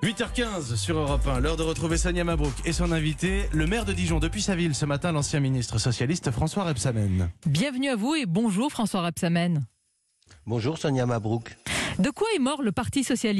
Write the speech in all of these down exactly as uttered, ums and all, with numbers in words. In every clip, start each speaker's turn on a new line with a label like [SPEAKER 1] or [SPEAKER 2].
[SPEAKER 1] huit heures quinze sur Europe un, l'heure de retrouver Sonia Mabrouk et son invité, le maire de Dijon depuis sa ville ce matin, l'ancien ministre socialiste François Rebsamen.
[SPEAKER 2] Bienvenue à vous et bonjour François Rebsamen.
[SPEAKER 3] Bonjour Sonia Mabrouk.
[SPEAKER 2] De quoi est mort le Parti socialiste ?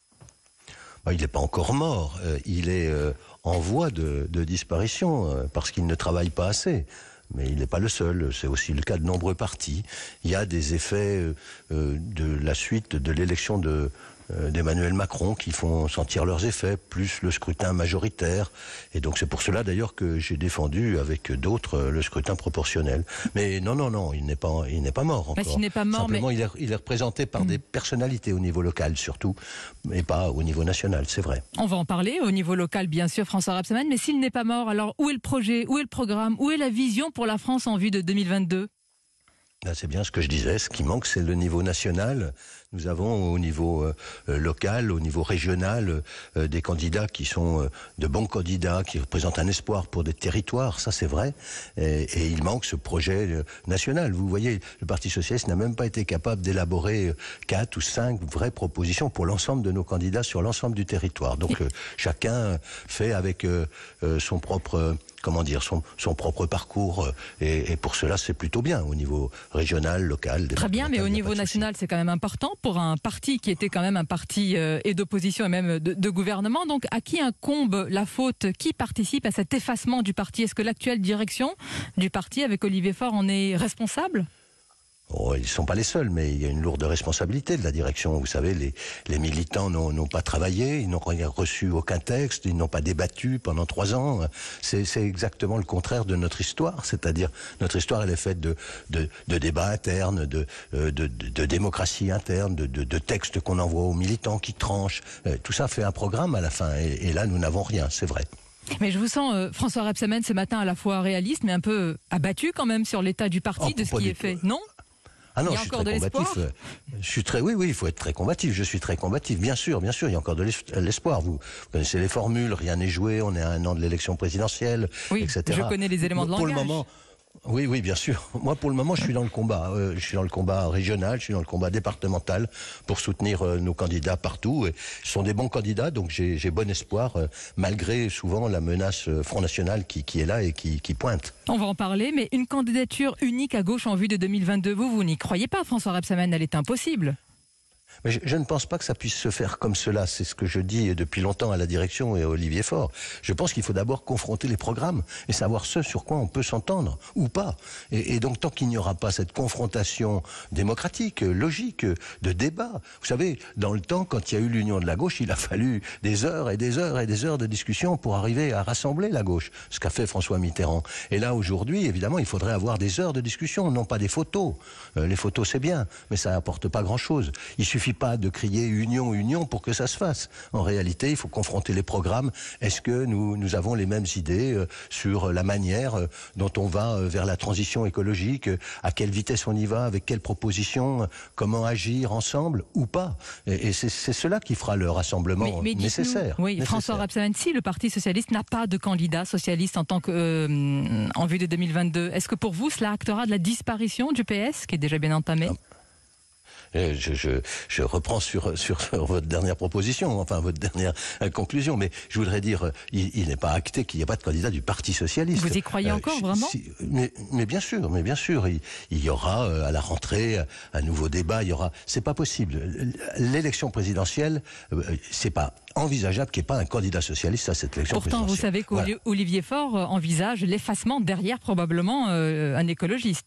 [SPEAKER 3] bah, Il n'est pas encore mort, euh, il est euh, en voie de, de disparition euh, parce qu'il ne travaille pas assez. Mais il n'est pas le seul, c'est aussi le cas de nombreux partis. Il y a des effets euh, euh, de la suite de l'élection de... d'Emmanuel Macron qui font sentir leurs effets, plus le scrutin majoritaire. Et donc c'est pour cela d'ailleurs que j'ai défendu avec d'autres le scrutin proportionnel. Mais non, non, non, il n'est pas, il n'est pas mort encore.
[SPEAKER 2] Bah, il n'est pas mort,
[SPEAKER 3] Simplement,
[SPEAKER 2] mais...
[SPEAKER 3] il, est, il est représenté par mmh. des personnalités au niveau local surtout, mais pas au niveau national, c'est vrai.
[SPEAKER 2] On va en parler au niveau local, bien sûr, François Rebsamen. Mais s'il n'est pas mort, alors où est le projet, où est le programme, où est la vision pour la France en vue de deux mille vingt-deux ?
[SPEAKER 3] C'est bien ce que je disais, ce qui manque c'est le niveau national. Nous avons au niveau euh, local, au niveau régional, euh, des candidats qui sont euh, de bons candidats, qui représentent un espoir pour des territoires, ça c'est vrai. Et, et il manque ce projet euh, national. Vous voyez, le Parti socialiste n'a même pas été capable d'élaborer euh, quatre ou cinq vraies propositions pour l'ensemble de nos candidats sur l'ensemble du territoire. Donc euh, chacun fait avec euh, euh, son propre... Euh, comment dire, son, son propre parcours. Et, et pour cela, c'est plutôt bien au niveau régional, local.
[SPEAKER 2] Très bien, mais au niveau national, c'est quand même important pour un parti qui était quand même un parti euh, et d'opposition et même de, de gouvernement. Donc, à qui incombe la faute ? Qui participe à cet effacement du parti ? Est-ce que l'actuelle direction du parti, avec Olivier Faure, en est responsable ?
[SPEAKER 3] Oh, ils ne sont pas les seuls, mais il y a une lourde responsabilité de la direction. Vous savez, les, les militants n'ont, n'ont pas travaillé, ils n'ont reçu aucun texte, ils n'ont pas débattu pendant trois ans. C'est, c'est exactement le contraire de notre histoire. C'est-à-dire, notre histoire, elle est faite de, de, de débats internes, de, de, de, de démocratie interne, de, de, de textes qu'on envoie aux militants qui tranchent. Tout ça fait un programme à la fin. Et, et là, nous n'avons rien, c'est vrai.
[SPEAKER 2] Mais je vous sens, euh, François Rebsamen, ce matin à la fois réaliste, mais un peu abattu quand même sur l'état du parti,
[SPEAKER 3] oh,
[SPEAKER 2] de ce qui est fait. Non ?
[SPEAKER 3] Ah non,
[SPEAKER 2] il y a
[SPEAKER 3] je suis
[SPEAKER 2] encore
[SPEAKER 3] très
[SPEAKER 2] de
[SPEAKER 3] combatif.
[SPEAKER 2] l'espoir.
[SPEAKER 3] Je suis très, oui, oui, il faut être très combatif. Je suis très combatif. Bien sûr, bien sûr, il y a encore de l'espoir. Vous connaissez les formules, rien n'est joué, on est à un an de l'élection présidentielle,
[SPEAKER 2] oui,
[SPEAKER 3] et cetera.
[SPEAKER 2] Je connais les éléments de
[SPEAKER 3] pour
[SPEAKER 2] langage.
[SPEAKER 3] Le moment, oui, oui, bien sûr. Moi, pour le moment, je suis dans le combat. Euh, je suis dans le combat régional, je suis dans le combat départemental pour soutenir euh, nos candidats partout. Et ce sont des bons candidats, donc j'ai, j'ai bon espoir, euh, malgré souvent la menace euh, Front National qui, qui est là et qui, qui pointe.
[SPEAKER 2] On va en parler, mais une candidature unique à gauche en vue de deux mille vingt-deux, vous, vous n'y croyez pas, François Rebsamen, elle est impossible.
[SPEAKER 3] Mais je, je ne pense pas que ça puisse se faire comme cela. C'est ce que je dis depuis longtemps à la direction et à Olivier Faure. Je pense qu'il faut d'abord confronter les programmes et savoir ce sur quoi on peut s'entendre ou pas. Et, et donc tant qu'il n'y aura pas cette confrontation démocratique, logique, de débat. Vous savez, dans le temps, quand il y a eu l'union de la gauche, il a fallu des heures et des heures et des heures de discussion pour arriver à rassembler la gauche. Ce qu'a fait François Mitterrand. Et là, aujourd'hui, évidemment, il faudrait avoir des heures de discussion, non pas des photos. Euh, les photos, c'est bien, mais ça n'apporte pas grand-chose. Il suffit pas de crier union, union pour que ça se fasse. En réalité, il faut confronter les programmes. Est-ce que nous, nous avons les mêmes idées euh, sur la manière euh, dont on va euh, vers la transition écologique, euh, à quelle vitesse on y va, avec quelles propositions, euh, comment agir ensemble ou pas. Et, et c'est, c'est cela qui fera le rassemblement mais, mais nécessaire.
[SPEAKER 2] Oui,
[SPEAKER 3] nécessaire.
[SPEAKER 2] François Rebsamen, si le Parti socialiste n'a pas de candidat socialiste en tant que euh, en vue de deux mille vingt-deux, est-ce que pour vous cela actera de la disparition du P S qui est déjà bien entamée?
[SPEAKER 3] ah. Je, je, je reprends sur, sur, sur votre dernière proposition, enfin votre dernière euh, conclusion, mais je voudrais dire, il, il n'est pas acté qu'il n'y a pas de candidat du Parti socialiste.
[SPEAKER 2] Vous y croyez euh, encore, vraiment
[SPEAKER 3] si, mais, mais bien sûr, mais bien sûr, il, il y aura euh, à la rentrée un nouveau débat. Il y aura, c'est pas possible. L'élection présidentielle, euh, c'est pas envisageable qu'il n'y ait pas un candidat socialiste à cette élection
[SPEAKER 2] Pourtant,
[SPEAKER 3] présidentielle.
[SPEAKER 2] Pourtant, vous savez qu'Olivier voilà. Faure envisage l'effacement derrière probablement euh, un écologiste.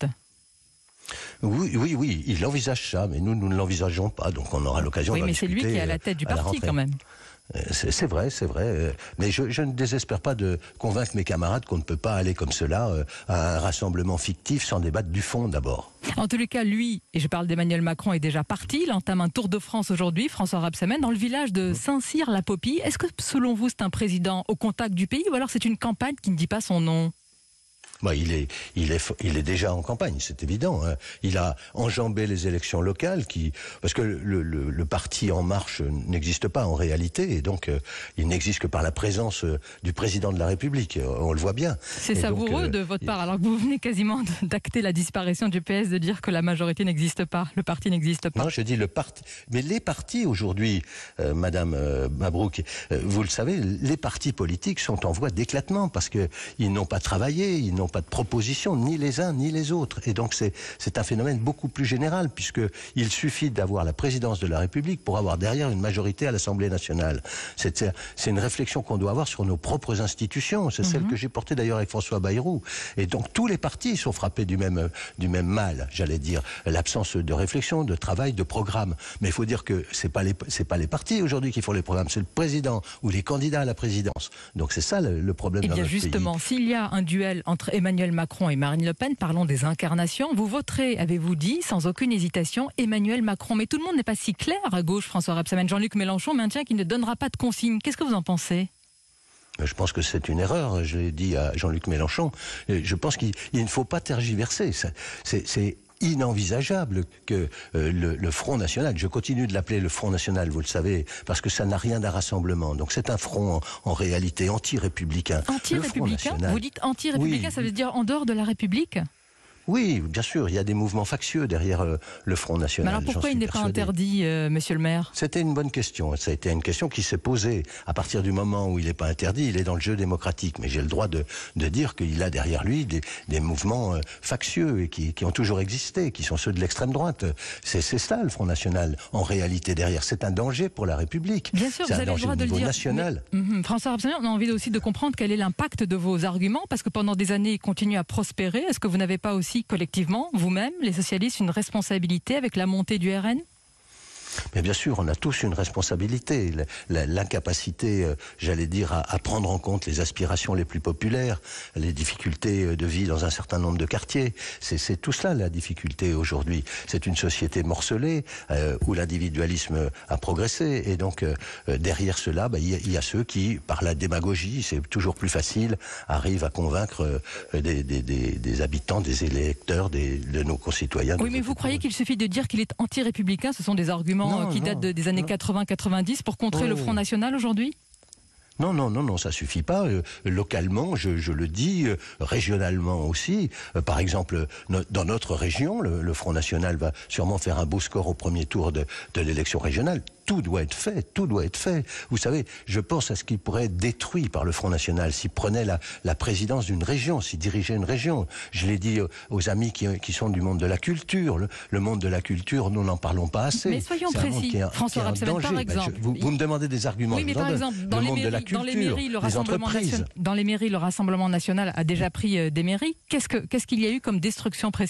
[SPEAKER 3] Oui, oui, oui, il envisage ça, mais nous, nous ne l'envisageons pas, donc on aura l'occasion
[SPEAKER 2] oui,
[SPEAKER 3] d'en
[SPEAKER 2] discuter. Oui, mais c'est lui qui est à la tête du parti quand même.
[SPEAKER 3] C'est, c'est vrai, c'est vrai. Mais je, je ne désespère pas de convaincre mes camarades qu'on ne peut pas aller comme cela à un rassemblement fictif sans débattre du fond d'abord.
[SPEAKER 2] En tous les cas, lui, et je parle d'Emmanuel Macron, est déjà parti. Il entame un tour de France aujourd'hui, François Rebsamen, dans le village de Saint-Cyr-la-Popie. Est-ce que, selon vous, c'est un président au contact du pays ou alors c'est une campagne qui ne dit pas son nom ?
[SPEAKER 3] Bah, il est, il est, il est déjà en campagne, c'est évident. Hein. Il a enjambé les élections locales, qui, parce que le, le, le parti En Marche n'existe pas en réalité, et donc euh, il n'existe que par la présence euh, du président de la République. On le voit bien.
[SPEAKER 2] C'est savoureux donc, euh, de votre part, alors que vous venez quasiment d'acter la disparition du P S, de dire que la majorité n'existe pas, le parti n'existe pas.
[SPEAKER 3] Non, je dis le parti. Mais les partis aujourd'hui, euh, Madame euh, Mabrouk, euh, vous le savez, les partis politiques sont en voie d'éclatement parce que ils n'ont pas travaillé, ils n'ont pas de proposition, ni les uns ni les autres. Et donc c'est c'est un phénomène beaucoup plus général, puisque il suffit d'avoir la présidence de la République pour avoir derrière une majorité à l'Assemblée nationale. C'est c'est une réflexion qu'on doit avoir sur nos propres institutions. C'est mm-hmm. celle que j'ai portée d'ailleurs avec François Bayrou. Et donc tous les partis sont frappés du même du même mal, j'allais dire, l'absence de réflexion, de travail, de programme. Mais il faut dire que c'est pas les c'est pas les partis aujourd'hui qui font les programmes, c'est le président ou les candidats à la présidence. Donc c'est ça le, le problème.
[SPEAKER 2] Eh bien justement, s'il y a un duel entre Emmanuel Macron et Marine Le Pen, parlons des incarnations. Vous voterez, avez-vous dit, sans aucune hésitation, Emmanuel Macron. Mais tout le monde n'est pas si clair à gauche, François Rebsamen. Jean-Luc Mélenchon maintient qu'il ne donnera pas de consignes. Qu'est-ce que vous en pensez ?
[SPEAKER 3] Je pense que c'est une erreur, je l'ai dit à Jean-Luc Mélenchon. Je pense qu'il ne faut pas tergiverser. C'est inenvisageable que euh, le, le Front National, je continue de l'appeler le Front National, vous le savez, parce que ça n'a rien d'un rassemblement. Donc c'est un front en, en réalité anti-républicain.
[SPEAKER 2] Anti-républicain ? Vous dites anti-républicain, oui. Ça veut dire en dehors de la République ?
[SPEAKER 3] Oui, bien sûr, il y a des mouvements factieux derrière euh, le Front National.
[SPEAKER 2] Mais alors pourquoi il n'est pas interdit, euh, monsieur le maire ?
[SPEAKER 3] C'était une bonne question. Ça a été une question qui s'est posée. À partir du moment où il n'est pas interdit, il est dans le jeu démocratique. Mais j'ai le droit de, de dire qu'il a derrière lui des, des mouvements euh, factieux et qui, qui ont toujours existé, qui sont ceux de l'extrême droite. C'est ça le Front National. En réalité, derrière, c'est un danger pour la République.
[SPEAKER 2] Bien sûr, vous avez le droit de le dire.
[SPEAKER 3] National.
[SPEAKER 2] Mais, mm-hmm. François Rebsamen, on a envie aussi de comprendre quel est l'impact de vos arguments, parce que pendant des années, ils continuent à prospérer. Est-ce que vous n'avez pas aussi collectivement, vous-même, les socialistes, une responsabilité avec la montée du R N ?
[SPEAKER 3] Mais bien sûr, on a tous une responsabilité. L'incapacité, euh, j'allais dire, à, à prendre en compte les aspirations les plus populaires, les difficultés de vie dans un certain nombre de quartiers. C'est tout cela la difficulté aujourd'hui. C'est une société morcelée euh, où l'individualisme a progressé. Et donc, euh, derrière cela, bah, y, a, y a ceux qui, par la démagogie, c'est toujours plus facile, arrivent à convaincre euh, des, des, des, des habitants, des électeurs, des, de nos concitoyens.
[SPEAKER 2] Oui, mais vous croyez qu'il suffit de dire qu'il est anti-républicain ? Ce sont des arguments Non, qui non, date de, des années quatre-vingts quatre-vingt-dix pour contrer oh. le Front National aujourd'hui ?
[SPEAKER 3] Non, non, non, non, ça suffit pas. Euh, localement, je, je le dis, euh, régionalement aussi. Euh, par exemple, no, dans notre région, le, le Front National va sûrement faire un beau score au premier tour de, de l'élection régionale. Tout doit être fait, tout doit être fait. Vous savez, je pense à ce qui pourrait être détruit par le Front National s'il prenait la, la présidence d'une région, s'il dirigeait une région. Je l'ai dit aux amis qui, qui sont du monde de la culture. Le, le monde de la culture, nous n'en parlons pas assez.
[SPEAKER 2] Mais soyons précis, est, François Rebsamen, par exemple.
[SPEAKER 3] Ben, je, vous, vous me demandez des arguments.
[SPEAKER 2] Oui, mais par exemple, dans les, mairies, culture, dans les mairies, le Rassemblement national, dans les mairies, le Rassemblement national a déjà pris euh, des mairies. Qu'est-ce que, qu'est-ce qu'il y a eu comme destruction précise ?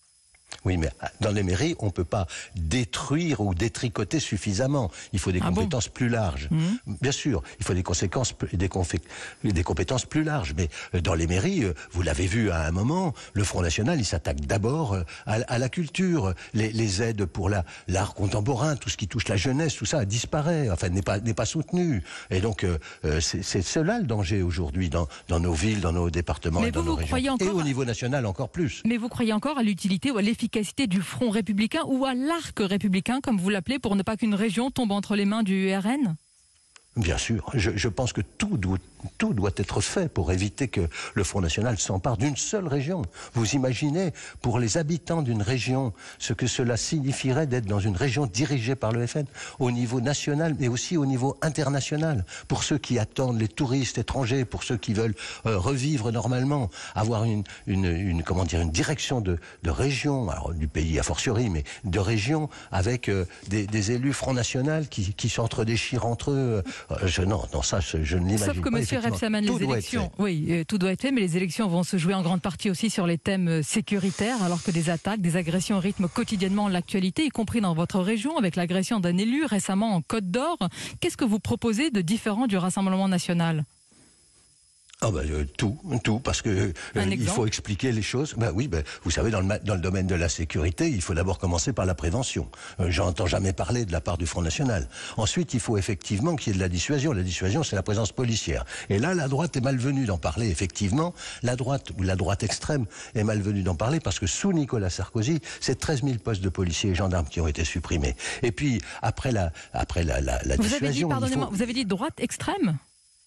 [SPEAKER 3] Oui, mais dans les mairies, on ne peut pas détruire ou détricoter suffisamment. Il faut des ah compétences bon plus larges. Mmh. Bien sûr, il faut des conséquences, des, des compétences plus larges. Mais dans les mairies, vous l'avez vu à un moment, le Front National, il s'attaque d'abord à, à la culture. Les, les aides pour l'art contemporain, tout ce qui touche la jeunesse, tout ça disparaît, enfin n'est pas, n'est pas soutenu. Et donc, euh, c'est cela le danger aujourd'hui dans, dans nos villes, dans nos départements
[SPEAKER 2] mais
[SPEAKER 3] et dans
[SPEAKER 2] vous,
[SPEAKER 3] nos
[SPEAKER 2] vous
[SPEAKER 3] régions.
[SPEAKER 2] Encore
[SPEAKER 3] et au niveau national encore plus.
[SPEAKER 2] Mais vous croyez encore à l'utilité ou à l'efficacité du Front républicain ou à l'arc républicain, comme vous l'appelez, pour ne pas qu'une région tombe entre les mains du R N ?
[SPEAKER 3] Bien sûr, je, je pense que tout doit, tout doit être fait pour éviter que le Front National s'empare d'une seule région. Vous imaginez, pour les habitants d'une région, ce que cela signifierait d'être dans une région dirigée par le F N, au niveau national, mais aussi au niveau international. Pour ceux qui attendent, les touristes étrangers, pour ceux qui veulent euh, revivre normalement, avoir une, une, une, comment dire, une direction de, de région, alors du pays a fortiori, mais de région, avec euh, des, des élus Front National qui, qui s'entre-déchirent entre eux. Je, non, non, ça, je, je ne l'imagine pas.
[SPEAKER 2] Sauf que M. Rebsamen, les élections, oui, euh, tout doit être fait, mais les élections vont se jouer en grande partie aussi sur les thèmes sécuritaires, alors que des attaques, des agressions rythment quotidiennement l'actualité, y compris dans votre région, avec l'agression d'un élu récemment en Côte d'Or. Qu'est-ce que vous proposez de différent du Rassemblement national ?
[SPEAKER 3] Ah ben, euh, tout, tout, parce que euh, il faut expliquer les choses. Ben oui, ben, vous savez, dans le, dans le domaine de la sécurité, il faut d'abord commencer par la prévention. Euh, J'entends jamais parler de la part du Front National. Ensuite, il faut effectivement qu'il y ait de la dissuasion. La dissuasion, c'est la présence policière. Et là, la droite est malvenue d'en parler. Effectivement, la droite ou la droite extrême est malvenue d'en parler parce que sous Nicolas Sarkozy, c'est treize mille postes de policiers et gendarmes qui ont été supprimés. Et puis après la, après la, la, la
[SPEAKER 2] vous
[SPEAKER 3] dissuasion,
[SPEAKER 2] avez dit, pardonnez-moi,
[SPEAKER 3] faut...
[SPEAKER 2] vous avez dit droite extrême?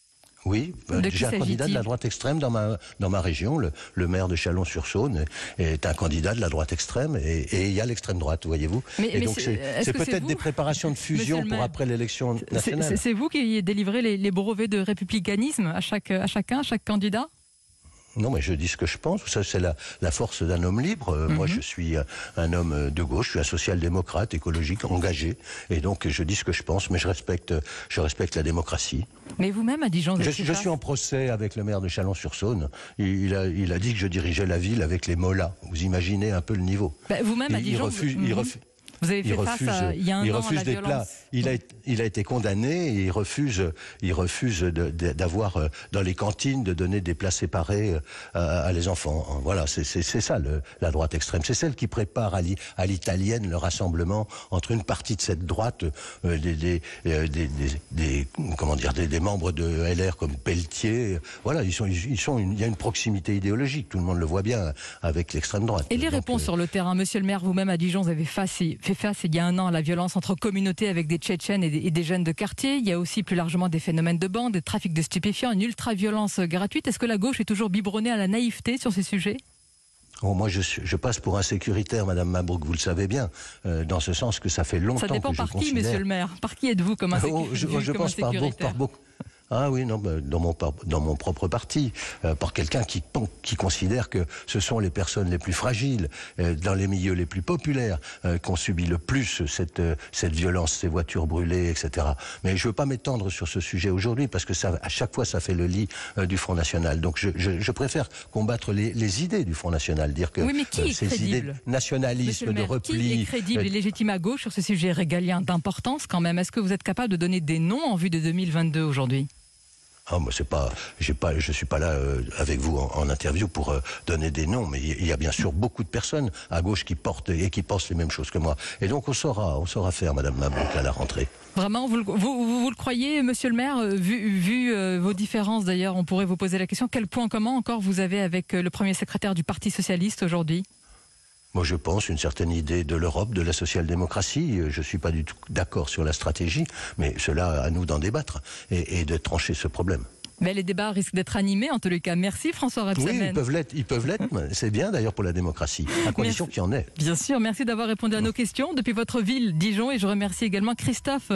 [SPEAKER 3] Oui, j'ai un candidat de la droite extrême dans ma, dans ma région. Le, le maire de Chalon-sur-Saône est un candidat de la droite extrême et, et il y a l'extrême droite, voyez-vous.
[SPEAKER 2] Mais,
[SPEAKER 3] et
[SPEAKER 2] mais
[SPEAKER 3] donc c'est peut-être des préparations de fusion pour après l'élection nationale.
[SPEAKER 2] C'est vous qui délivrez les, les brevets de républicanisme à, chaque, à chacun, à chaque candidat?
[SPEAKER 3] Non, mais je dis ce que je pense. Ça, c'est la, la force d'un homme libre. Euh, mm-hmm. Moi, je suis un homme de gauche. Je suis un social-démocrate, écologique, engagé. Et donc, je dis ce que je pense, mais je respecte, je respecte la démocratie.
[SPEAKER 2] Mais vous-même, à Dijon, vous
[SPEAKER 3] je, je suis en procès avec le maire de Chalon-sur-Saône. Il, il, a, il a dit que je dirigeais la ville avec les mollahs. Vous imaginez un peu le niveau.
[SPEAKER 2] Bah, vous-même, à Dijon,
[SPEAKER 3] il refuse,
[SPEAKER 2] vous...
[SPEAKER 3] il refuse,
[SPEAKER 2] Vous avez fait
[SPEAKER 3] il
[SPEAKER 2] face
[SPEAKER 3] refuse,
[SPEAKER 2] à, il y a un
[SPEAKER 3] il
[SPEAKER 2] an
[SPEAKER 3] refuse
[SPEAKER 2] à la
[SPEAKER 3] des
[SPEAKER 2] violence.
[SPEAKER 3] plats. Il a, il a été condamné et il refuse, il refuse d'avoir dans les cantines de donner des plats séparés à, à les enfants. Voilà, c'est ça le, la droite extrême. C'est celle qui prépare à l'italienne le rassemblement entre une partie de cette droite, euh, des, des, des, des, des, comment dire, des, des membres de L R comme Pelletier. Voilà, ils sont, ils sont une, il y a une proximité idéologique. Tout le monde le voit bien avec l'extrême droite.
[SPEAKER 2] Et les
[SPEAKER 3] Donc,
[SPEAKER 2] réponses
[SPEAKER 3] euh,
[SPEAKER 2] sur le terrain, Monsieur le maire, vous-même à Dijon, vous avez face, fait face il y a un an à la violence entre communautés avec des Tchétchènes et des, et des jeunes de quartier. Il y a aussi plus largement des phénomènes de bande, des trafics de stupéfiants, une ultra-violence gratuite. Est-ce que la gauche est toujours biberonnée à la naïveté sur ces sujets?
[SPEAKER 3] Oh, moi, je, je passe pour un sécuritaire, Madame Mabrouk, vous le savez bien, euh, dans ce sens que ça fait longtemps que je considère...
[SPEAKER 2] Ça dépend par qui, Monsieur le maire? Par qui êtes-vous comme un, sécu...
[SPEAKER 3] oh, je,
[SPEAKER 2] comme
[SPEAKER 3] je
[SPEAKER 2] un
[SPEAKER 3] pense par
[SPEAKER 2] sécuritaire
[SPEAKER 3] beaucoup, par beaucoup. Ah oui, non, dans mon, dans mon propre parti, euh, par quelqu'un qui, qui considère que ce sont les personnes les plus fragiles, euh, dans les milieux les plus populaires, euh, qu'on subit le plus cette, euh, cette violence, ces voitures brûlées, et cetera. Mais je ne veux pas m'étendre sur ce sujet aujourd'hui, parce que ça, à chaque fois, ça fait le lit euh, du Front National. Donc je, je, je préfère combattre les, les idées du Front National, dire que
[SPEAKER 2] oui, mais qui
[SPEAKER 3] euh,
[SPEAKER 2] est
[SPEAKER 3] ces
[SPEAKER 2] crédible
[SPEAKER 3] idées de nationalisme, de repli...
[SPEAKER 2] Qui est crédible et légitime à gauche sur ce sujet régalien d'importance quand même? Est-ce que vous êtes capable de donner des noms en vue de deux mille vingt-deux aujourd'hui?
[SPEAKER 3] Ah, moi, c'est pas, j'ai pas, je suis pas là euh, avec vous en, en interview pour euh, donner des noms, mais il y, y a bien sûr beaucoup de personnes à gauche qui portent et qui pensent les mêmes choses que moi. Et donc on saura, on saura faire, Madame Mabrouk, à la rentrée.
[SPEAKER 2] Vraiment, vous, vous, vous, vous le croyez, Monsieur le maire? Vu, vu euh, vos différences, d'ailleurs, on pourrait vous poser la question, quel point commun encore vous avez avec euh, le premier secrétaire du Parti socialiste aujourd'hui?
[SPEAKER 3] Moi, je pense une certaine idée de l'Europe, de la social-démocratie. Je ne suis pas du tout d'accord sur la stratégie, mais cela à nous d'en débattre et, et de trancher ce problème.
[SPEAKER 2] Mais les débats risquent d'être animés, en tous les cas. Merci François Rebsamen.
[SPEAKER 3] Oui, ils peuvent l'être. Ils peuvent l'être. C'est bien d'ailleurs pour la démocratie, à condition qu'il y en ait.
[SPEAKER 2] Bien sûr. Merci d'avoir répondu à nos questions depuis votre ville, Dijon. Et je remercie également Christophe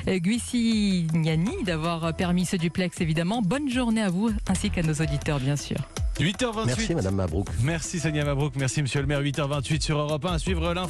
[SPEAKER 2] Guissignani d'avoir permis ce duplex, évidemment. Bonne journée à vous, ainsi qu'à nos auditeurs, bien sûr.
[SPEAKER 1] huit heures vingt-huit.
[SPEAKER 3] Merci Madame Mabrouk.
[SPEAKER 1] Merci Sonia Mabrouk. Merci Monsieur le maire. huit heures vingt-huit sur Europe un. À suivre l'info.